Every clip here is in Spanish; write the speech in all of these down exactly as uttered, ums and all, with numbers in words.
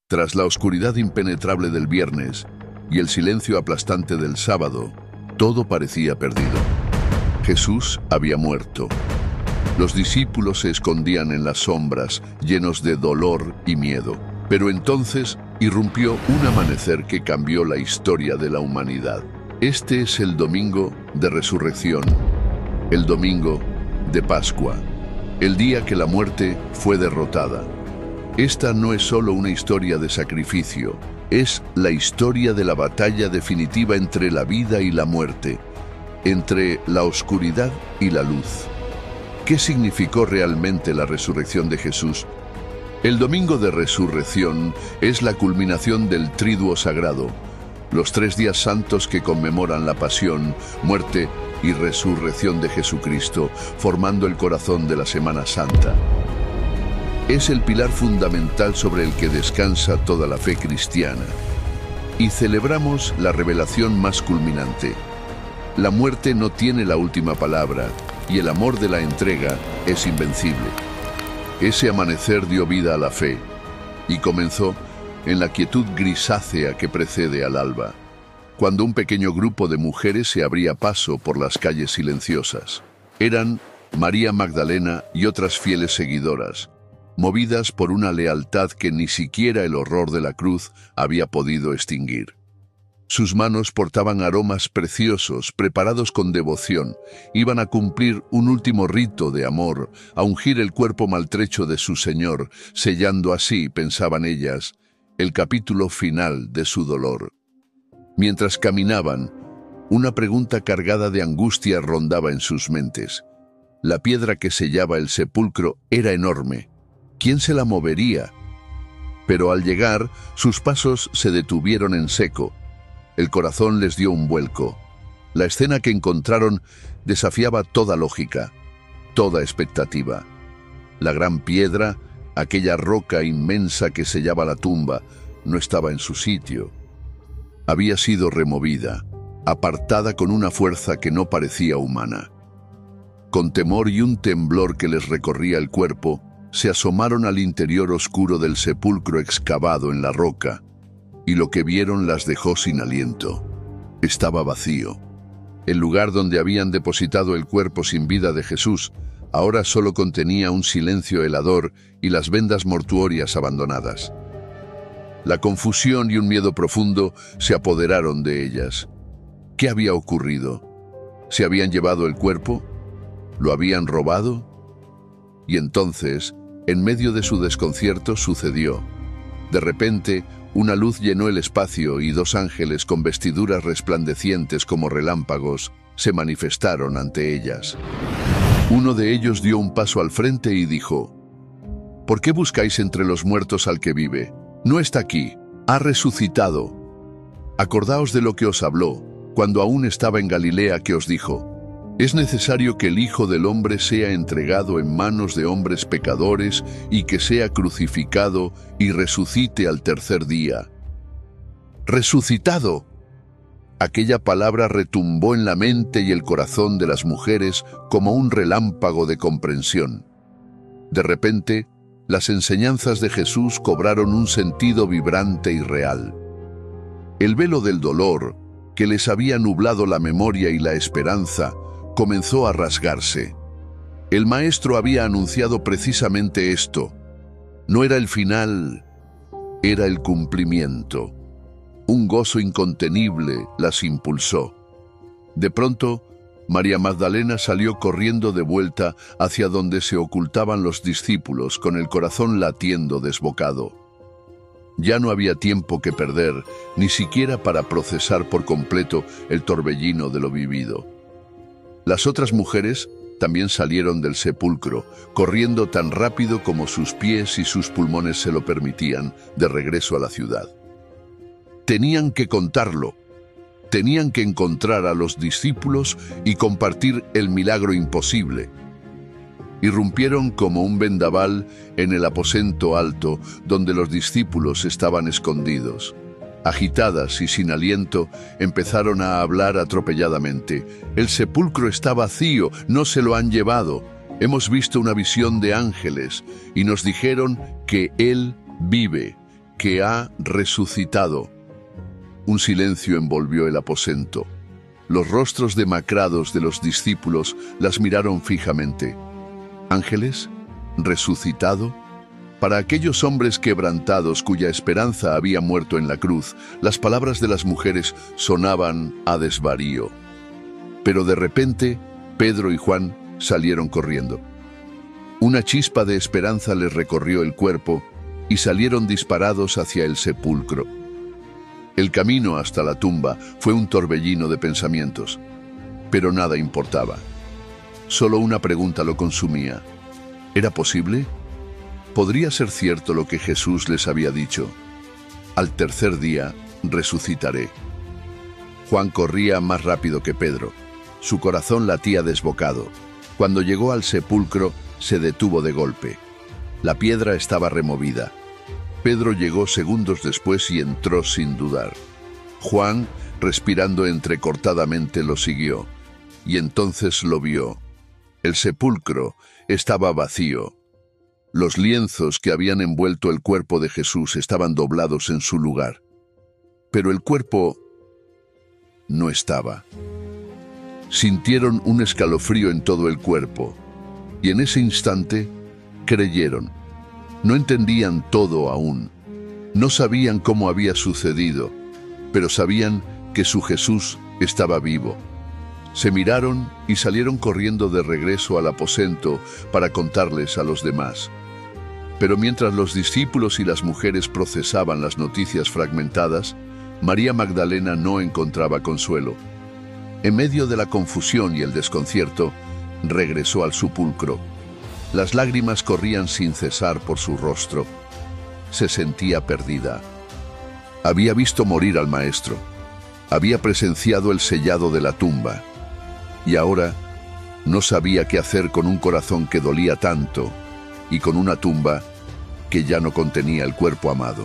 Tras la oscuridad impenetrable del viernes y el silencio aplastante del sábado, todo parecía perdido. Jesús había muerto. Los discípulos se escondían en las sombras, llenos de dolor y miedo. Pero entonces irrumpió un amanecer que cambió la historia de la humanidad. Este es el domingo de resurrección, el domingo de Pascua, el día que la muerte fue derrotada. Esta no es solo una historia de sacrificio, es la historia de la batalla definitiva entre la vida y la muerte, entre la oscuridad y la luz. ¿Qué significó realmente la resurrección de Jesús? El domingo de resurrección es la culminación del triduo sagrado, los tres días santos que conmemoran la pasión, muerte y resurrección de Jesucristo, formando el corazón de la Semana Santa. Es el pilar fundamental sobre el que descansa toda la fe cristiana. Y celebramos la revelación más culminante. La muerte no tiene la última palabra y el amor de la entrega es invencible. Ese amanecer dio vida a la fe y comenzó en la quietud grisácea que precede al alba, cuando un pequeño grupo de mujeres se abría paso por las calles silenciosas. Eran María Magdalena y otras fieles seguidoras, movidas por una lealtad que ni siquiera el horror de la cruz había podido extinguir. Sus manos portaban aromas preciosos, preparados con devoción. Iban a cumplir un último rito de amor, a ungir el cuerpo maltrecho de su Señor, sellando así, pensaban ellas, el capítulo final de su dolor. Mientras caminaban, una pregunta cargada de angustia rondaba en sus mentes. La piedra que sellaba el sepulcro era enorme. ¿Quién se la movería? Pero al llegar, sus pasos se detuvieron en seco. El corazón les dio un vuelco. La escena que encontraron desafiaba toda lógica, toda expectativa. La gran piedra, aquella roca inmensa que sellaba la tumba, no estaba en su sitio. Había sido removida, apartada con una fuerza que no parecía humana. Con temor y un temblor que les recorría el cuerpo, se asomaron al interior oscuro del sepulcro excavado en la roca, y lo que vieron las dejó sin aliento. Estaba vacío. El lugar donde habían depositado el cuerpo sin vida de Jesús ahora solo contenía un silencio helador y las vendas mortuorias abandonadas. La confusión y un miedo profundo se apoderaron de ellas. ¿Qué había ocurrido? ¿Se habían llevado el cuerpo? ¿Lo habían robado? Y entonces, en medio de su desconcierto, sucedió. De repente, una luz llenó el espacio y dos ángeles con vestiduras resplandecientes como relámpagos se manifestaron ante ellas. Uno de ellos dio un paso al frente y dijo: ¿Por qué buscáis entre los muertos al que vive? No está aquí, ha resucitado. Acordaos de lo que os habló, cuando aún estaba en Galilea, que os dijo: es necesario que el Hijo del Hombre sea entregado en manos de hombres pecadores y que sea crucificado y resucite al tercer día. ¡Resucitado! Aquella palabra retumbó en la mente y el corazón de las mujeres como un relámpago de comprensión. De repente, las enseñanzas de Jesús cobraron un sentido vibrante y real. El velo del dolor, que les había nublado la memoria y la esperanza, comenzó a rasgarse. El Maestro había anunciado precisamente esto. No era el final, era el cumplimiento. Un gozo incontenible las impulsó. De pronto, María Magdalena salió corriendo de vuelta hacia donde se ocultaban los discípulos, con el corazón latiendo desbocado. Ya no había tiempo que perder, ni siquiera para procesar por completo el torbellino de lo vivido. Las otras mujeres también salieron del sepulcro, corriendo tan rápido como sus pies y sus pulmones se lo permitían, de regreso a la ciudad. Tenían que contarlo. Tenían que encontrar a los discípulos y compartir el milagro imposible. Irrumpieron como un vendaval en el aposento alto donde los discípulos estaban escondidos. Agitadas y sin aliento, empezaron a hablar atropelladamente. El sepulcro está vacío, no se lo han llevado. Hemos visto una visión de ángeles y nos dijeron que Él vive, que ha resucitado. Un silencio envolvió el aposento. Los rostros demacrados de los discípulos las miraron fijamente. ¿Ángeles? ¿Resucitado? Para aquellos hombres quebrantados cuya esperanza había muerto en la cruz, las palabras de las mujeres sonaban a desvarío. Pero de repente, Pedro y Juan salieron corriendo. Una chispa de esperanza les recorrió el cuerpo y salieron disparados hacia el sepulcro. El camino hasta la tumba fue un torbellino de pensamientos, pero nada importaba. Solo una pregunta lo consumía. ¿Era posible? ¿Podría ser cierto lo que Jesús les había dicho? Al tercer día resucitaré. Juan corría más rápido que Pedro. Su corazón latía desbocado. Cuando llegó al sepulcro, se detuvo de golpe. La piedra estaba removida. Pedro llegó segundos después y entró sin dudar. Juan, respirando entrecortadamente, lo siguió, y entonces lo vio. El sepulcro estaba vacío. Los lienzos que habían envuelto el cuerpo de Jesús estaban doblados en su lugar. Pero el cuerpo no estaba. Sintieron un escalofrío en todo el cuerpo, y en ese instante creyeron. No entendían todo aún. No sabían cómo había sucedido, pero sabían que su Jesús estaba vivo. Se miraron y salieron corriendo de regreso al aposento para contarles a los demás. Pero mientras los discípulos y las mujeres procesaban las noticias fragmentadas, María Magdalena no encontraba consuelo. En medio de la confusión y el desconcierto, regresó al sepulcro. Las lágrimas corrían sin cesar por su rostro. Se sentía perdida. Había visto morir al Maestro. Había presenciado el sellado de la tumba. Y ahora no sabía qué hacer con un corazón que dolía tanto y con una tumba que ya no contenía el cuerpo amado.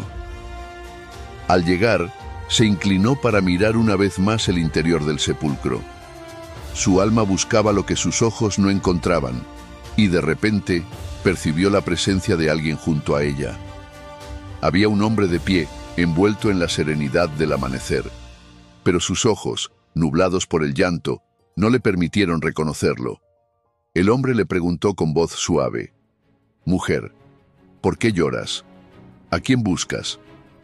Al llegar, se inclinó para mirar una vez más el interior del sepulcro. Su alma buscaba lo que sus ojos no encontraban, y de repente percibió la presencia de alguien junto a ella. Había un hombre de pie, envuelto en la serenidad del amanecer, pero sus ojos, nublados por el llanto, no le permitieron reconocerlo. El hombre le preguntó con voz suave: «Mujer, ¿por qué lloras? ¿A quién buscas?»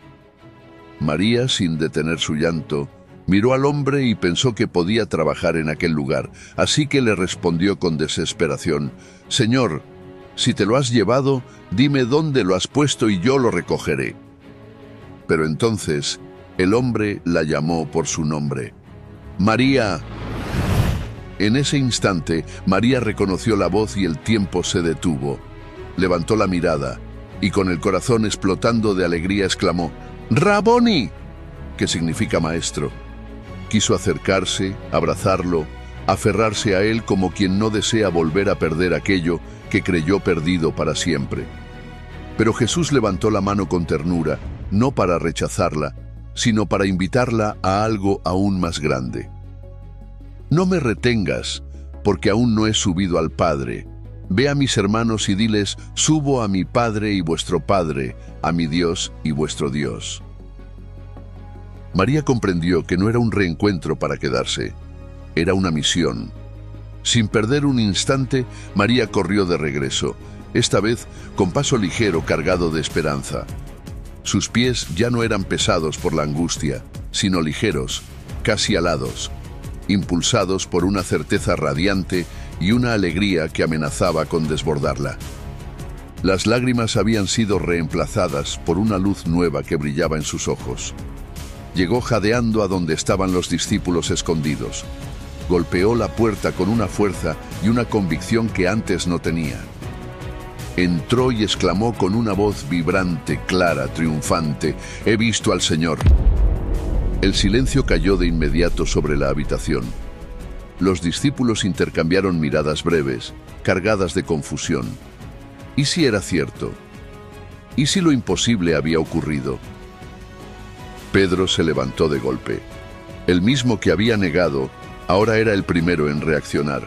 María, sin detener su llanto, miró al hombre y pensó que podía trabajar en aquel lugar, así que le respondió con desesperación: «Señor, si te lo has llevado, dime dónde lo has puesto y yo lo recogeré». Pero entonces el hombre la llamó por su nombre: «María». En ese instante, María reconoció la voz y el tiempo se detuvo. Levantó la mirada y con el corazón explotando de alegría exclamó: «¡Raboni!», que significa maestro. Quiso acercarse, abrazarlo, aferrarse a él como quien no desea volver a perder aquello que creyó perdido para siempre. Pero Jesús levantó la mano con ternura, no para rechazarla, sino para invitarla a algo aún más grande. «No me retengas, porque aún no he subido al Padre. Ve a mis hermanos y diles: subo a mi Padre y vuestro Padre, a mi Dios y vuestro Dios». María comprendió que no era un reencuentro para quedarse, era una misión. Sin perder un instante, María corrió de regreso, esta vez con paso ligero cargado de esperanza. Sus pies ya no eran pesados por la angustia, sino ligeros, casi alados, impulsados por una certeza radiante y una alegría que amenazaba con desbordarla. Las lágrimas habían sido reemplazadas por una luz nueva que brillaba en sus ojos. Llegó jadeando a donde estaban los discípulos escondidos. Golpeó la puerta con una fuerza y una convicción que antes no tenía. Entró y exclamó con una voz vibrante, clara, triunfante: «He visto al Señor». El silencio cayó de inmediato sobre la habitación. Los discípulos intercambiaron miradas breves, cargadas de confusión. ¿Y si era cierto? ¿Y si lo imposible había ocurrido? Pedro se levantó de golpe. El mismo que había negado, ahora era el primero en reaccionar.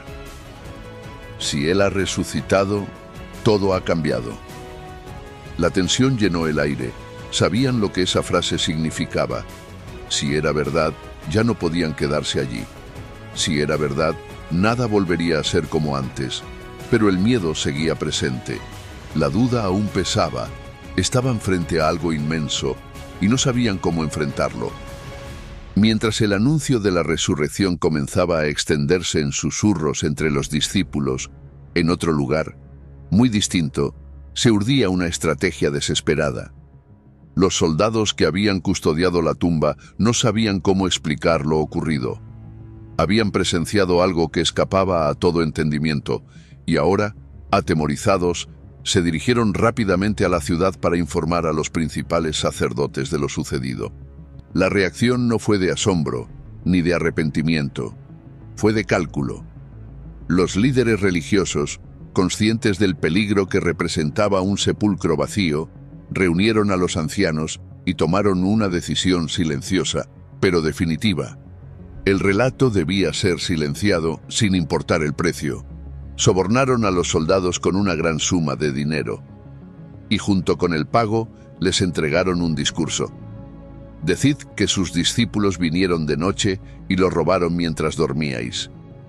Si Él ha resucitado, todo ha cambiado. La tensión llenó el aire. sabían lo que esa frase significaba. Si era verdad, ya no podían quedarse allí. Si era verdad, nada volvería a ser como antes. Pero el miedo seguía presente. La duda aún pesaba. Estaban frente a algo inmenso y no sabían cómo enfrentarlo. Mientras el anuncio de la resurrección comenzaba a extenderse en susurros entre los discípulos, en otro lugar, muy distinto, se urdía una estrategia desesperada. Los soldados que habían custodiado la tumba no sabían cómo explicar lo ocurrido. Habían presenciado algo que escapaba a todo entendimiento, y ahora, atemorizados, se dirigieron rápidamente a la ciudad para informar a los principales sacerdotes de lo sucedido. La reacción no fue de asombro, ni de arrepentimiento, fue de cálculo. Los líderes religiosos, conscientes del peligro que representaba un sepulcro vacío, reunieron a los ancianos y tomaron una decisión silenciosa, pero definitiva. El relato debía ser silenciado sin importar el precio. Sobornaron a los soldados con una gran suma de dinero y junto con el pago les entregaron un discurso. Decid que sus discípulos vinieron de noche y lo robaron mientras dormíais.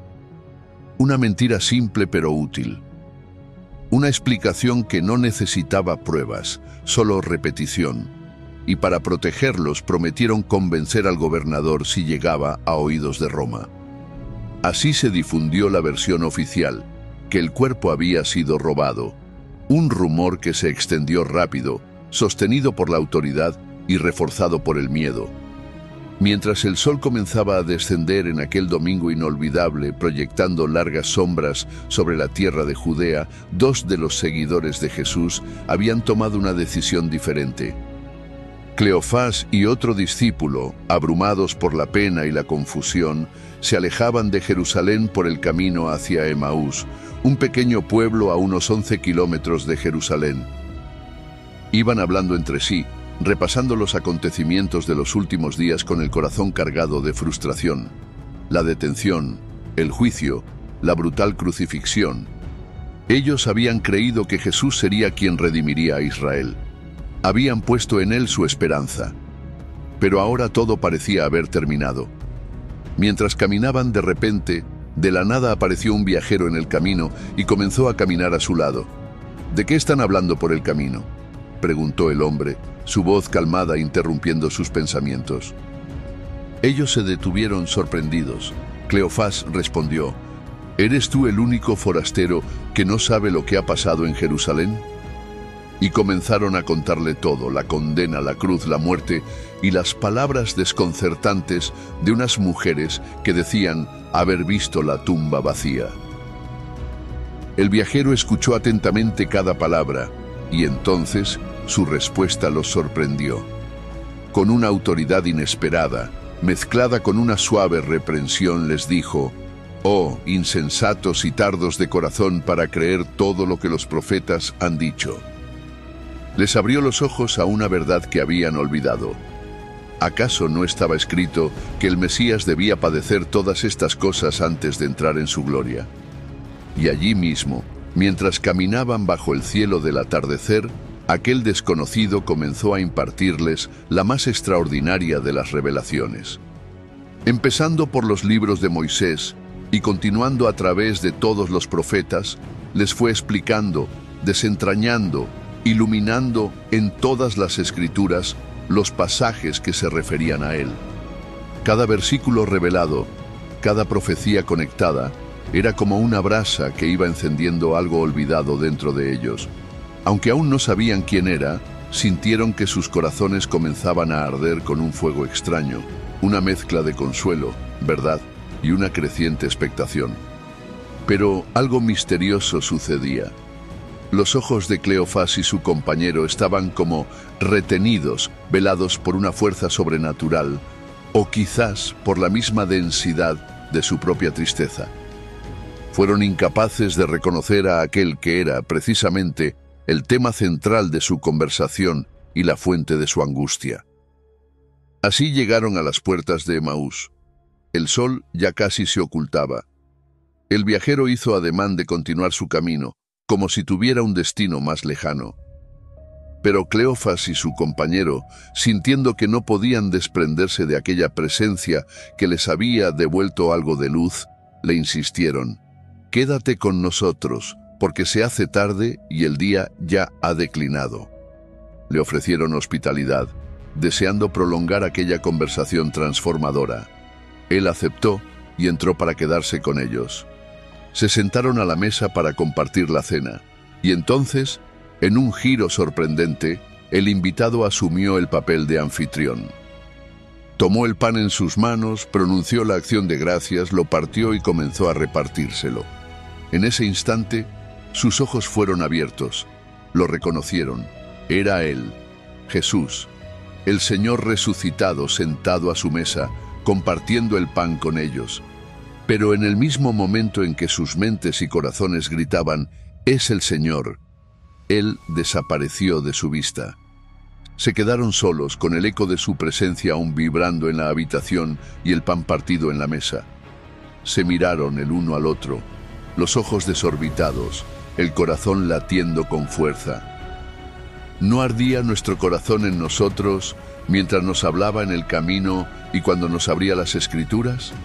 Una mentira simple pero útil. Una explicación que no necesitaba pruebas, solo repetición. Y para protegerlos prometieron convencer al gobernador si llegaba a oídos de Roma. Así se difundió la versión oficial, que el cuerpo había sido robado. Un rumor que se extendió rápido, sostenido por la autoridad y reforzado por el miedo. Mientras el sol comenzaba a descender en aquel domingo inolvidable, proyectando largas sombras sobre la tierra de Judea, dos de los seguidores de Jesús habían tomado una decisión diferente. Cleofás y otro discípulo, abrumados por la pena y la confusión, se alejaban de Jerusalén por el camino hacia Emaús, un pequeño pueblo a unos once kilómetros de Jerusalén. Iban hablando entre sí, repasando los acontecimientos de los últimos días con el corazón cargado de frustración. La detención, el juicio, la brutal crucifixión. Ellos habían creído que Jesús sería quien redimiría a Israel. Habían puesto en él su esperanza. Pero ahora todo parecía haber terminado. Mientras caminaban, de repente, de la nada apareció un viajero en el camino y comenzó a caminar a su lado. ¿De qué están hablando por el camino?, preguntó el hombre, su voz calmada interrumpiendo sus pensamientos. Ellos se detuvieron sorprendidos. Cleofás respondió: ¿Eres tú el único forastero que no sabe lo que ha pasado en Jerusalén? Y comenzaron a contarle todo: la condena, la cruz, la muerte y las palabras desconcertantes de unas mujeres que decían haber visto la tumba vacía. El viajero escuchó atentamente cada palabra y entonces su respuesta los sorprendió. Con una autoridad inesperada, mezclada con una suave reprensión, les dijo: «Oh, insensatos y tardos de corazón para creer todo lo que los profetas han dicho». Les abrió los ojos a una verdad que habían olvidado. ¿Acaso no estaba escrito que el Mesías debía padecer todas estas cosas antes de entrar en su gloria? Y allí mismo, mientras caminaban bajo el cielo del atardecer, aquel desconocido comenzó a impartirles la más extraordinaria de las revelaciones. Empezando por los libros de Moisés y continuando a través de todos los profetas, les fue explicando, desentrañando, iluminando en todas las escrituras los pasajes que se referían a él. Cada versículo revelado, cada profecía conectada, era como una brasa que iba encendiendo algo olvidado dentro de ellos. Aunque aún no sabían quién era, sintieron que sus corazones comenzaban a arder con un fuego extraño, una mezcla de consuelo, verdad y una creciente expectación. Pero algo misterioso sucedía. Los ojos de Cleofás y su compañero estaban como retenidos, velados por una fuerza sobrenatural, o quizás por la misma densidad de su propia tristeza. Fueron incapaces de reconocer a aquel que era, precisamente, el tema central de su conversación y la fuente de su angustia. Así llegaron a las puertas de Emaús. El sol ya casi se ocultaba. El viajero hizo ademán de continuar su camino, como si tuviera un destino más lejano. Pero Cleofas y su compañero, sintiendo que no podían desprenderse de aquella presencia que les había devuelto algo de luz, le insistieron: «Quédate con nosotros, porque se hace tarde y el día ya ha declinado». Le ofrecieron hospitalidad, deseando prolongar aquella conversación transformadora. Él aceptó y entró para quedarse con ellos. Se sentaron a la mesa para compartir la cena, y entonces, en un giro sorprendente, el invitado asumió el papel de anfitrión. Tomó el pan en sus manos, pronunció la acción de gracias, lo partió y comenzó a repartírselo. En ese instante, sus ojos fueron abiertos. Lo reconocieron. Era él, Jesús, el Señor resucitado, sentado a su mesa, compartiendo el pan con ellos. Pero en el mismo momento en que sus mentes y corazones gritaban: «Es el Señor», Él desapareció de su vista. Se quedaron solos, con el eco de su presencia aún vibrando en la habitación y el pan partido en la mesa. Se miraron el uno al otro, los ojos desorbitados, el corazón latiendo con fuerza. ¿No ardía nuestro corazón en nosotros mientras nos hablaba en el camino y cuando nos abría las Escrituras?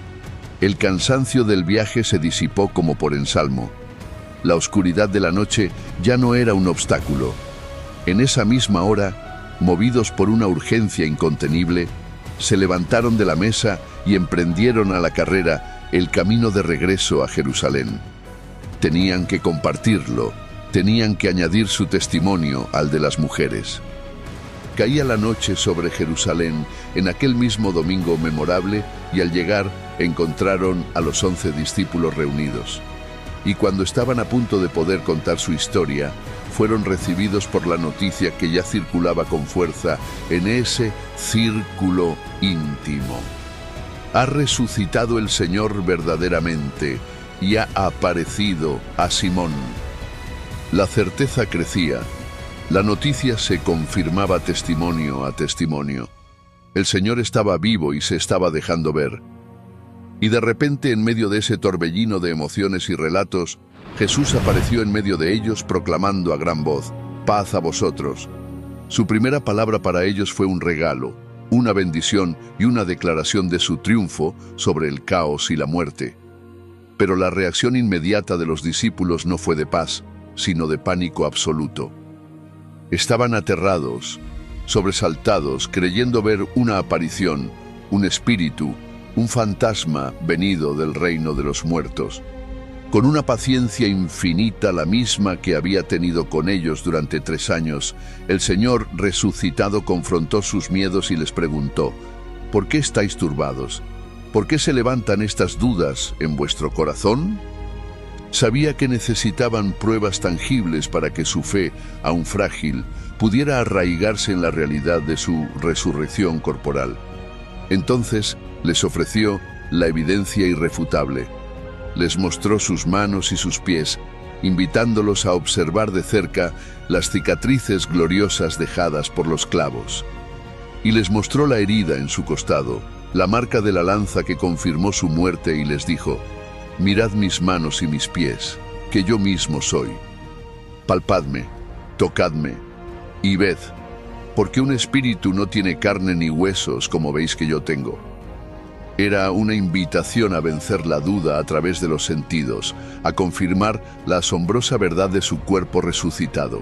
El cansancio del viaje se disipó como por ensalmo. La oscuridad de la noche ya no era un obstáculo. En esa misma hora, movidos por una urgencia incontenible, se levantaron de la mesa y emprendieron a la carrera el camino de regreso a Jerusalén. Tenían que compartirlo, tenían que añadir su testimonio al de las mujeres. Caía la noche sobre Jerusalén en aquel mismo domingo memorable y al llegar encontraron a los once discípulos reunidos. Y cuando estaban a punto de poder contar su historia, fueron recibidos por la noticia que ya circulaba con fuerza en ese círculo íntimo: «Ha resucitado el Señor verdaderamente y ha aparecido a Simón». La certeza crecía. La noticia se confirmaba testimonio a testimonio. El Señor estaba vivo y se estaba dejando ver. Y de repente, en medio de ese torbellino de emociones y relatos, Jesús apareció en medio de ellos proclamando a gran voz: «Paz a vosotros». Su primera palabra para ellos fue un regalo, una bendición y una declaración de su triunfo sobre el caos y la muerte. Pero la reacción inmediata de los discípulos no fue de paz, sino de pánico absoluto. Estaban aterrados, sobresaltados, creyendo ver una aparición, un espíritu, un fantasma venido del reino de los muertos. Con una paciencia infinita, la misma que había tenido con ellos durante tres años, el Señor resucitado confrontó sus miedos y les preguntó: «¿Por qué estáis turbados? ¿Por qué se levantan estas dudas en vuestro corazón?». Sabía que necesitaban pruebas tangibles para que su fe, aún frágil, pudiera arraigarse en la realidad de su resurrección corporal. Entonces les ofreció la evidencia irrefutable. Les mostró sus manos y sus pies, invitándolos a observar de cerca las cicatrices gloriosas dejadas por los clavos. Y les mostró la herida en su costado, la marca de la lanza que confirmó su muerte, y les dijo: «Mirad mis manos y mis pies, que yo mismo soy. Palpadme, tocadme, y ved, porque un espíritu no tiene carne ni huesos como veis que yo tengo». Era una invitación a vencer la duda a través de los sentidos, a confirmar la asombrosa verdad de su cuerpo resucitado.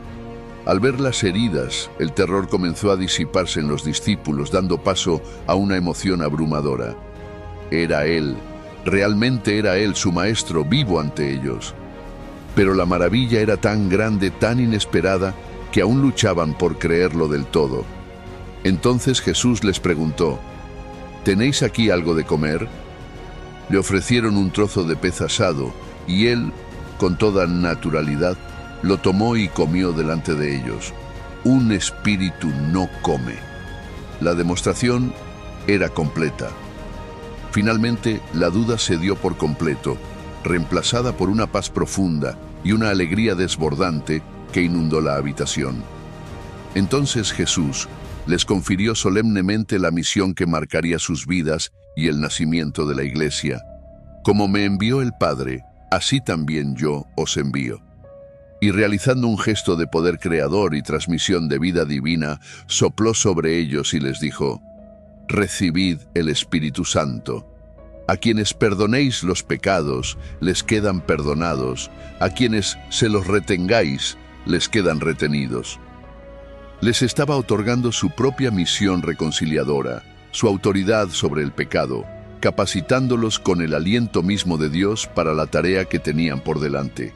Al ver las heridas, el terror comenzó a disiparse en los discípulos, dando paso a una emoción abrumadora. Era Él, realmente era Él, su Maestro, vivo ante ellos. Pero la maravilla era tan grande, tan inesperada, que aún luchaban por creerlo del todo. Entonces Jesús les preguntó: «¿Tenéis aquí algo de comer?». Le ofrecieron un trozo de pez asado, y él, con toda naturalidad, lo tomó y comió delante de ellos. Un espíritu no come. La demostración era completa. Finalmente, la duda cedió por completo, reemplazada por una paz profunda y una alegría desbordante que inundó la habitación. Entonces Jesús les confirió solemnemente la misión que marcaría sus vidas y el nacimiento de la Iglesia. «Como me envió el Padre, así también yo os envío». y realizando un gesto de poder creador y transmisión de vida divina, sopló sobre ellos y les dijo: «Recibid el Espíritu Santo. A quienes perdonéis los pecados, les quedan perdonados. A quienes se los retengáis, les quedan retenidos». Les estaba otorgando su propia misión reconciliadora, su autoridad sobre el pecado, capacitándolos con el aliento mismo de Dios para la tarea que tenían por delante.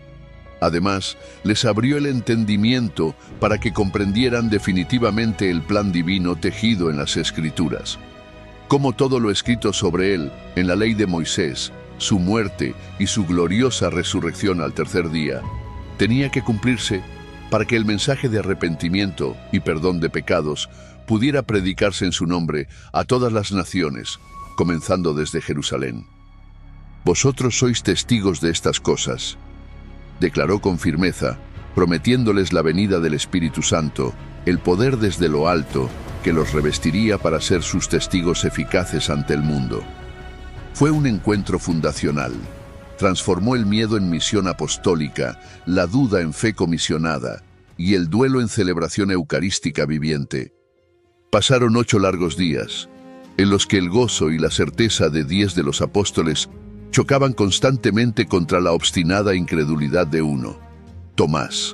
Además, les abrió el entendimiento para que comprendieran definitivamente el plan divino tejido en las Escrituras. Cómo todo lo escrito sobre él, en la ley de Moisés, su muerte y su gloriosa resurrección al tercer día, tenía que cumplirse para que el mensaje de arrepentimiento y perdón de pecados pudiera predicarse en su nombre a todas las naciones, comenzando desde Jerusalén. «Vosotros sois testigos de estas cosas», declaró con firmeza, prometiéndoles la venida del Espíritu Santo, el poder desde lo alto que los revestiría para ser sus testigos eficaces ante el mundo. Fue un encuentro fundacional. Transformó el miedo en misión apostólica, la duda en fe comisionada y el duelo en celebración eucarística viviente. Pasaron ocho largos días, en los que el gozo y la certeza de diez de los apóstoles chocaban constantemente contra la obstinada incredulidad de uno, Tomás.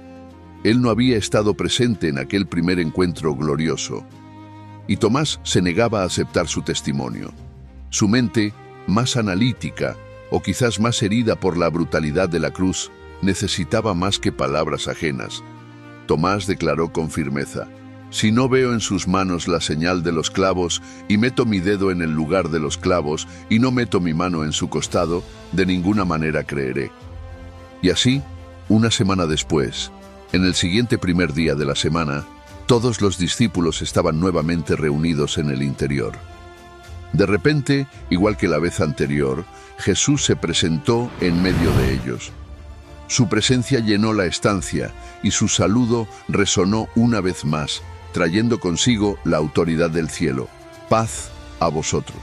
Él no había estado presente en aquel primer encuentro glorioso, y Tomás se negaba a aceptar su testimonio. Su mente, más analítica, o quizás más herida por la brutalidad de la cruz, necesitaba más que palabras ajenas. Tomás declaró con firmeza: «Si no veo en sus manos la señal de los clavos, y meto mi dedo en el lugar de los clavos, y no meto mi mano en su costado, de ninguna manera creeré». Y así, una semana después, en el siguiente primer día de la semana, todos los discípulos estaban nuevamente reunidos en el interior. De repente, igual que la vez anterior, Jesús se presentó en medio de ellos. Su presencia llenó la estancia y su saludo resonó una vez más, trayendo consigo la autoridad del cielo. «Paz a vosotros».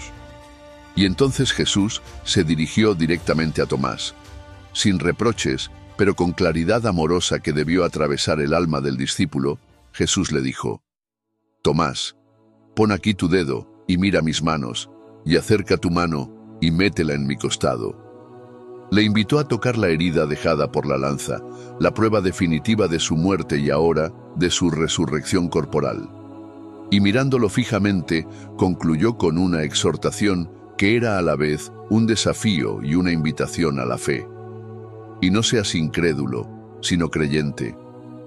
Y entonces Jesús se dirigió directamente a Tomás. Sin reproches, pero con claridad amorosa que debió atravesar el alma del discípulo, Jesús le dijo: «Tomás, pon aquí tu dedo y mira mis manos, y acerca tu mano y métela en mi costado». Le invitó a tocar la herida dejada por la lanza, la prueba definitiva de su muerte y ahora de su resurrección corporal. Y mirándolo fijamente, concluyó con una exhortación que era a la vez un desafío y una invitación a la fe. «Y no seas incrédulo, sino creyente».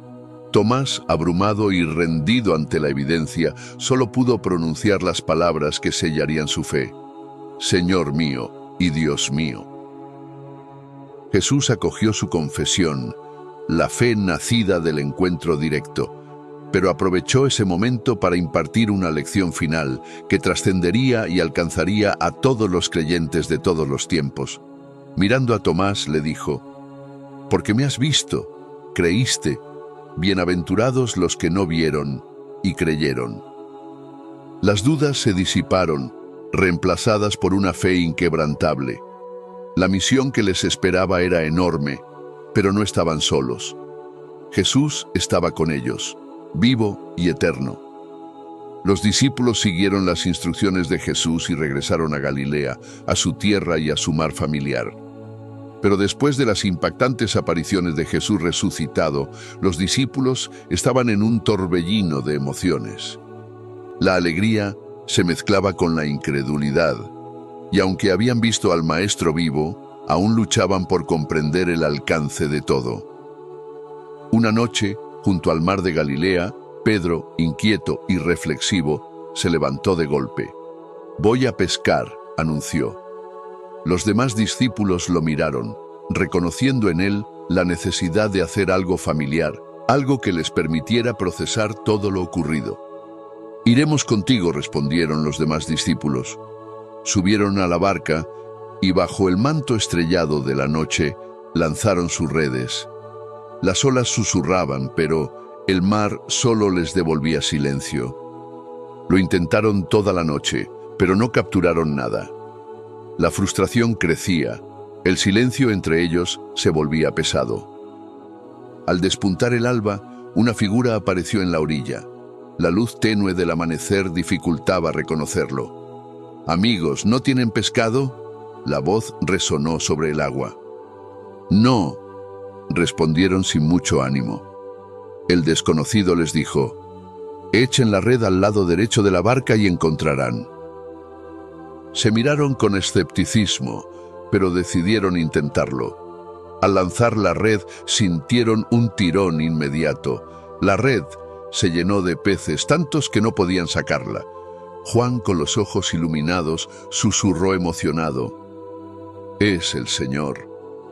Tomás, abrumado y rendido ante la evidencia, solo pudo pronunciar las palabras que sellarían su fe: «Señor mío y Dios mío». Jesús acogió su confesión, la fe nacida del encuentro directo, pero aprovechó ese momento para impartir una lección final que trascendería y alcanzaría a todos los creyentes de todos los tiempos. Mirando a Tomás, le dijo: «Porque me has visto, creíste. Bienaventurados los que no vieron y creyeron». Las dudas se disiparon, reemplazadas por una fe inquebrantable. La misión que les esperaba era enorme, pero no estaban solos. Jesús estaba con ellos, vivo y eterno. Los discípulos siguieron las instrucciones de Jesús y regresaron a Galilea, a su tierra y a su mar familiar. Pero después de las impactantes apariciones de Jesús resucitado, los discípulos estaban en un torbellino de emociones. La alegría se mezclaba con la incredulidad, y aunque habían visto al Maestro vivo, aún luchaban por comprender el alcance de todo. Una noche, junto al mar de Galilea, Pedro, inquieto y reflexivo, se levantó de golpe. «Voy a pescar», anunció. Los demás discípulos lo miraron, reconociendo en él la necesidad de hacer algo familiar, algo que les permitiera procesar todo lo ocurrido. «Iremos contigo», respondieron los demás discípulos. Subieron a la barca y bajo el manto estrellado de la noche lanzaron sus redes. Las olas susurraban, pero el mar solo les devolvía silencio. Lo intentaron toda la noche, pero no capturaron nada. La frustración crecía, el silencio entre ellos se volvía pesado. Al despuntar el alba, una figura apareció en la orilla. La luz tenue del amanecer dificultaba reconocerlo. «Amigos, ¿no tienen pescado?», la voz resonó sobre el agua. «No», respondieron sin mucho ánimo. El desconocido les dijo: «Echen la red al lado derecho de la barca y encontrarán». Se miraron con escepticismo, pero decidieron intentarlo. Al lanzar la red, sintieron un tirón inmediato. La red se llenó de peces, tantos que no podían sacarla. Juan, con los ojos iluminados, susurró emocionado: «Es el Señor».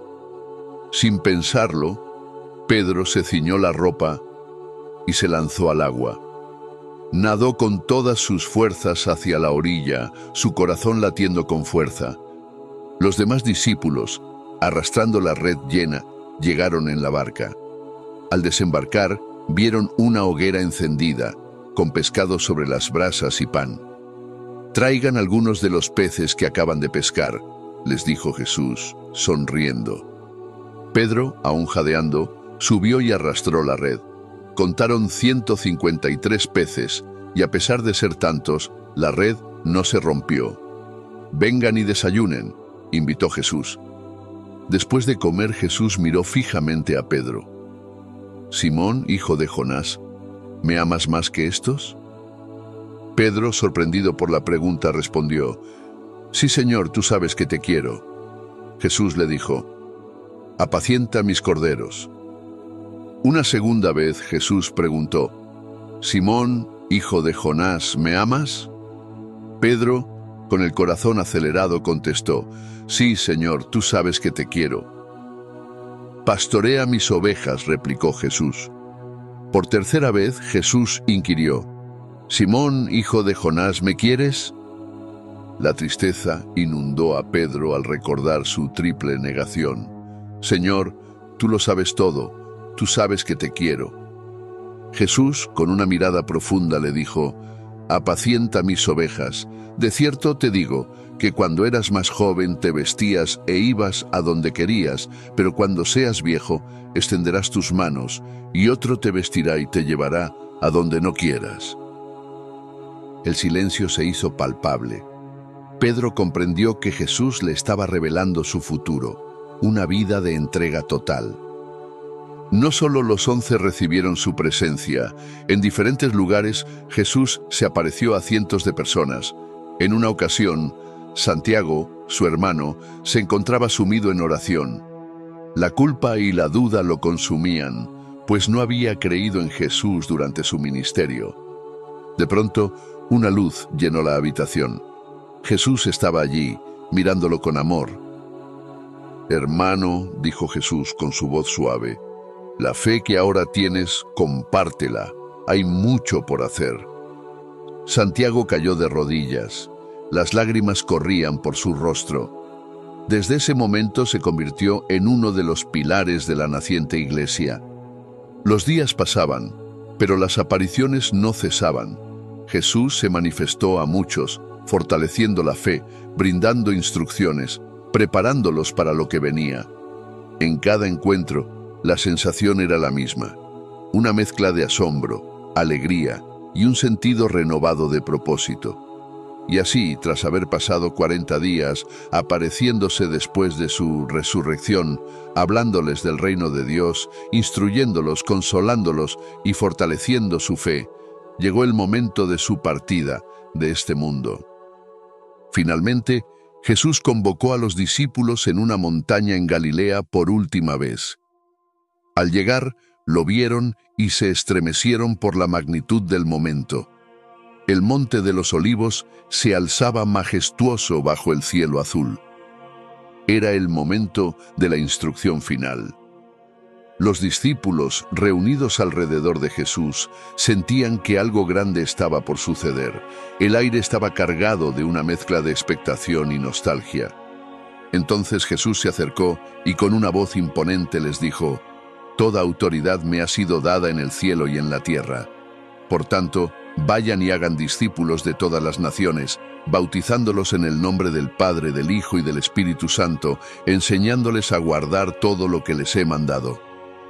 Sin pensarlo, Pedro se ciñó la ropa y se lanzó al agua. Nadó con todas sus fuerzas hacia la orilla, su corazón latiendo con fuerza. Los demás discípulos, arrastrando la red llena, llegaron en la barca. Al desembarcar, vieron una hoguera encendida, con pescado sobre las brasas y pan. «Traigan algunos de los peces que acaban de pescar», les dijo Jesús, sonriendo. Pedro, aún jadeando, subió y arrastró la red. Contaron ciento cincuenta y tres peces, y a pesar de ser tantos, la red no se rompió. «Vengan y desayunen», invitó Jesús. Después de comer, Jesús miró fijamente a Pedro. «Simón, hijo de Jonás, ¿me amas más que estos?». Pedro, sorprendido por la pregunta, respondió: «Sí, Señor, tú sabes que te quiero». Jesús le dijo: «Apacienta mis corderos». Una segunda vez Jesús preguntó: «Simón, hijo de Jonás, ¿me amas?». Pedro, con el corazón acelerado, contestó: «Sí, Señor, tú sabes que te quiero». «Pastorea mis ovejas», replicó Jesús. Por tercera vez Jesús inquirió: «Simón, hijo de Jonás, ¿me quieres?». La tristeza inundó a Pedro al recordar su triple negación. «Señor, tú lo sabes todo. Tú sabes que te quiero». Jesús, con una mirada profunda, le dijo: «Apacienta mis ovejas. De cierto te digo que cuando eras más joven te vestías e ibas a donde querías, pero cuando seas viejo extenderás tus manos y otro te vestirá y te llevará a donde no quieras». El silencio se hizo palpable. Pedro comprendió que Jesús le estaba revelando su futuro, una vida de entrega total. No solo los once recibieron su presencia. En diferentes lugares, Jesús se apareció a cientos de personas. En una ocasión, Santiago, su hermano, se encontraba sumido en oración. La culpa y la duda lo consumían, pues no había creído en Jesús durante su ministerio. De pronto, una luz llenó la habitación. Jesús estaba allí, mirándolo con amor. «Hermano», dijo Jesús con su voz suave, «la fe que ahora tienes, compártela. Hay mucho por hacer». Santiago cayó de rodillas. Las lágrimas corrían por su rostro. Desde ese momento se convirtió en uno de los pilares de la naciente iglesia. Los días pasaban, pero las apariciones no cesaban. Jesús se manifestó a muchos, fortaleciendo la fe, brindando instrucciones, preparándolos para lo que venía. En cada encuentro, la sensación era la misma: una mezcla de asombro, alegría y un sentido renovado de propósito. Y así, tras haber pasado cuarenta días, apareciéndose después de su resurrección, hablándoles del reino de Dios, instruyéndolos, consolándolos y fortaleciendo su fe, llegó el momento de su partida de este mundo. Finalmente, Jesús convocó a los discípulos en una montaña en Galilea por última vez. Al llegar, lo vieron y se estremecieron por la magnitud del momento. El monte de los Olivos se alzaba majestuoso bajo el cielo azul. Era el momento de la instrucción final. Los discípulos, reunidos alrededor de Jesús, sentían que algo grande estaba por suceder. El aire estaba cargado de una mezcla de expectación y nostalgia. Entonces Jesús se acercó y con una voz imponente les dijo: «Toda autoridad me ha sido dada en el cielo y en la tierra. Por tanto, vayan y hagan discípulos de todas las naciones, bautizándolos en el nombre del Padre, del Hijo y del Espíritu Santo, enseñándoles a guardar todo lo que les he mandado.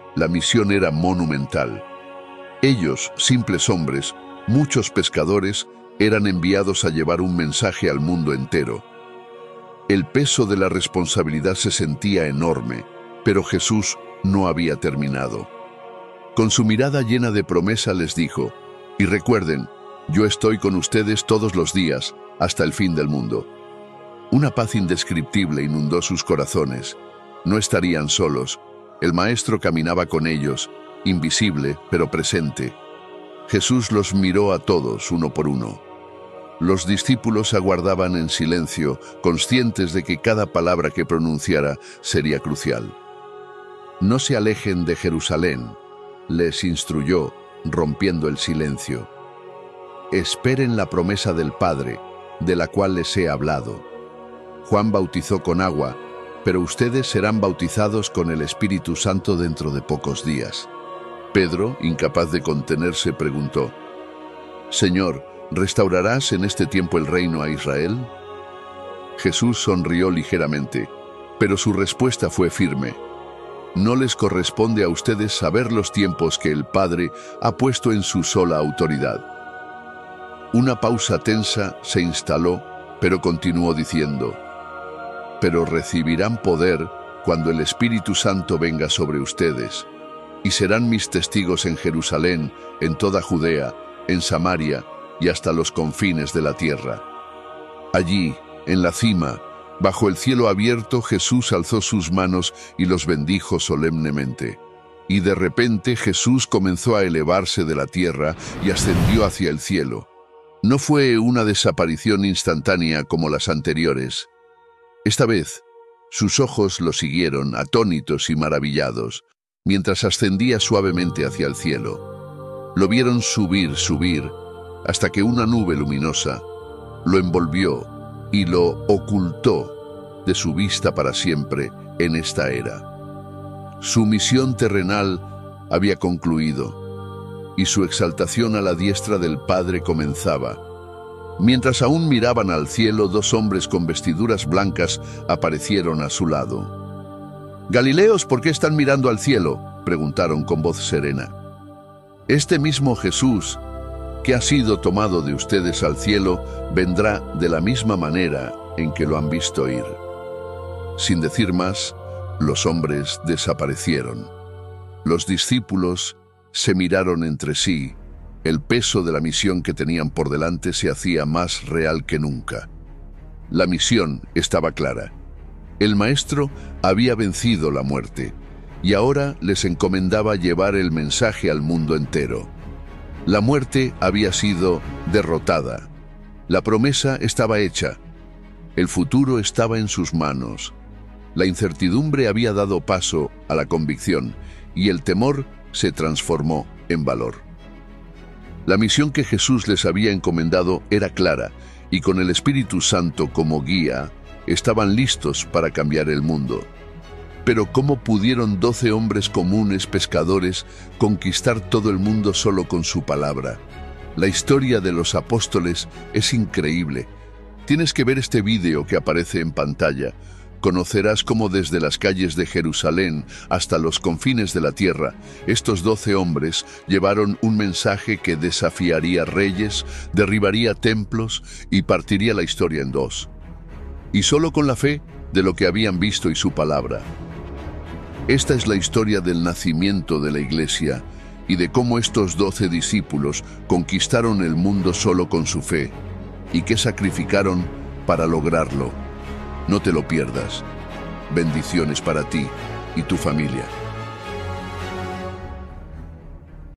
La misión era monumental. Ellos, simples hombres, muchos pescadores, eran enviados a llevar un mensaje al mundo entero. El peso de la responsabilidad se sentía enorme, pero Jesús no había terminado. Con su mirada llena de promesa les dijo: «Y recuerden, yo estoy con ustedes todos los días, hasta el fin del mundo». Una paz indescriptible inundó sus corazones. No estarían solos. El Maestro caminaba con ellos, invisible pero presente. Jesús los miró a todos, uno por uno. Los discípulos aguardaban en silencio, conscientes de que cada palabra que pronunciara sería crucial. «No se alejen de Jerusalén», les instruyó, rompiendo el silencio. «Esperen la promesa del Padre, de la cual les he hablado. Juan bautizó con agua, pero ustedes serán bautizados con el Espíritu Santo dentro de pocos días». Pedro, incapaz de contenerse, preguntó: «Señor, ¿restaurarás en este tiempo el reino a Israel?». Jesús sonrió ligeramente, pero su respuesta fue firme: «No les corresponde a ustedes saber los tiempos que el Padre ha puesto en su sola autoridad». Una pausa tensa se instaló, pero continuó diciendo: «Pero recibirán poder cuando el Espíritu Santo venga sobre ustedes, y serán mis testigos en Jerusalén, en toda Judea, en Samaria y hasta los confines de la tierra». Allí, en la cima, bajo el cielo abierto, Jesús alzó sus manos y los bendijo solemnemente. Y de repente Jesús comenzó a elevarse de la tierra y ascendió hacia el cielo. No fue una desaparición instantánea como las anteriores. Esta vez, sus ojos lo siguieron, atónitos y maravillados, mientras ascendía suavemente hacia el cielo. Lo vieron subir, subir, hasta que una nube luminosa lo envolvió y lo ocultó de su vista para siempre en esta era. Su misión terrenal había concluido, y su exaltación a la diestra del Padre comenzaba. Mientras aún miraban al cielo, dos hombres con vestiduras blancas aparecieron a su lado. «Galileos, ¿por qué están mirando al cielo?», preguntaron con voz serena. «Este mismo Jesús, que ha sido tomado de ustedes al cielo, vendrá de la misma manera en que lo han visto ir». Sin decir más, los hombres desaparecieron. Los discípulos se miraron entre sí. El peso de la misión que tenían por delante se hacía más real que nunca. La misión estaba clara. El Maestro había vencido la muerte, y ahora les encomendaba llevar el mensaje al mundo entero. La muerte había sido derrotada. La promesa estaba hecha. El futuro estaba en sus manos. La incertidumbre había dado paso a la convicción, y el temor se transformó en valor. La misión que Jesús les había encomendado era clara, y con el Espíritu Santo como guía, estaban listos para cambiar el mundo. Pero ¿cómo pudieron doce hombres comunes pescadores conquistar todo el mundo solo con su palabra? La historia de los apóstoles es increíble. Tienes que ver este vídeo que aparece en pantalla. Conocerás cómo desde las calles de Jerusalén hasta los confines de la tierra, estos doce hombres llevaron un mensaje que desafiaría reyes, derribaría templos y partiría la historia en dos. Y solo con la fe de lo que habían visto y su palabra. Esta es la historia del nacimiento de la Iglesia y de cómo estos doce discípulos conquistaron el mundo solo con su fe y qué sacrificaron para lograrlo. No te lo pierdas. Bendiciones para ti y tu familia.